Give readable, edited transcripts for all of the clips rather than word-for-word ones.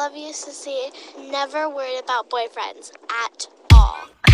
obviously never worried about boyfriends at all.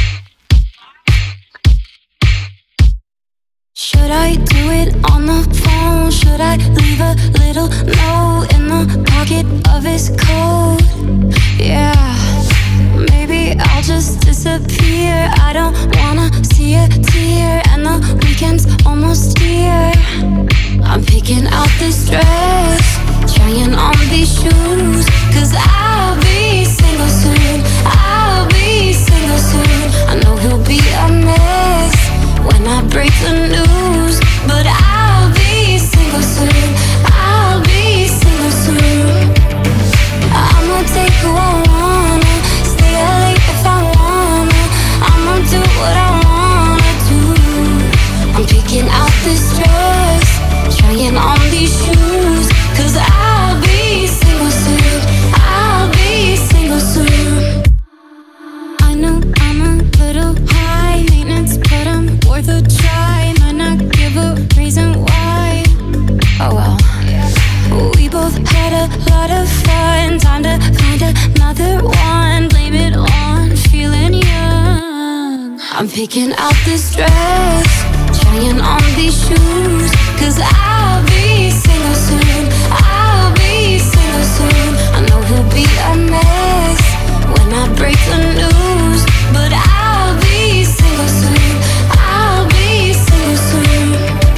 Should I do it on the phone? Should I leave a little note in the pocket of his coat? Yeah, maybe I'll just disappear. I don't wanna see a tear, and the weekend's almost here. I'm picking out this dress, trying on these shoes, 'cause I'll be single soon. I'll be single soon. I know he'll be a mess when I break the news, but I'll be single soon. I'll be single soon. I'ma take who I wanna, stay out late if I wanna. I'ma do what I wanna do. I'm picking out this dress, trying on these shoes, 'cause I'll be single soon. I'll be single soon. I know I'm a little high maintenance, but I'm worth a try. Might not give a reason why. Oh well. We both had a lot of fun. Time to find another one. Blame it on feeling young. I'm picking out this dress, trying on these shoes, 'cause I'll be single soon. I'll be single soon. I know he'll be a mess when I break the news, but I'll be single soon. I'll be single soon.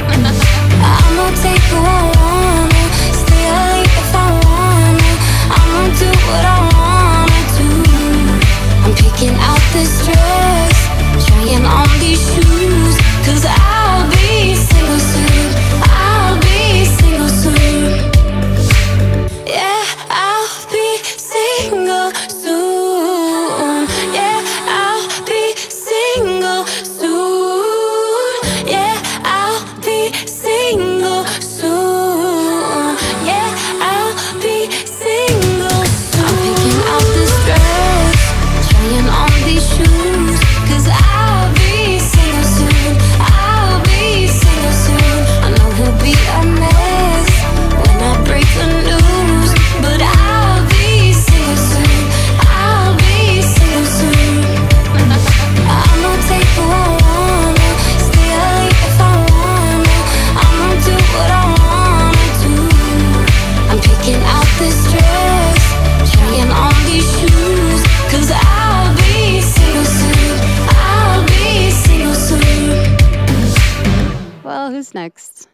I'ma take who I wanna, stay out late if I wanna. I'ma do what I wanna do. I'm picking out this dress, trying on these shoes, 'cause I'll be single soon. I'll be single soon. Yeah, I'll be single soon. Yeah, I'll be single soon. Yeah, I'll be single soon. Yeah, I'll be single soon. I'm picking out this dress, trying on these shoes, 'cause I'll be single soon. I'll be single soon. I know he'll be a mess when I break the news, but I'll be single soon. I'll be single soon. I'ma take who I wanna, stay out late if I wanna. I'ma do what I wanna do. I'm picking out this dress, trying on these shoes, 'cause I'll be single soon. I'll be single soon. Well, who's next?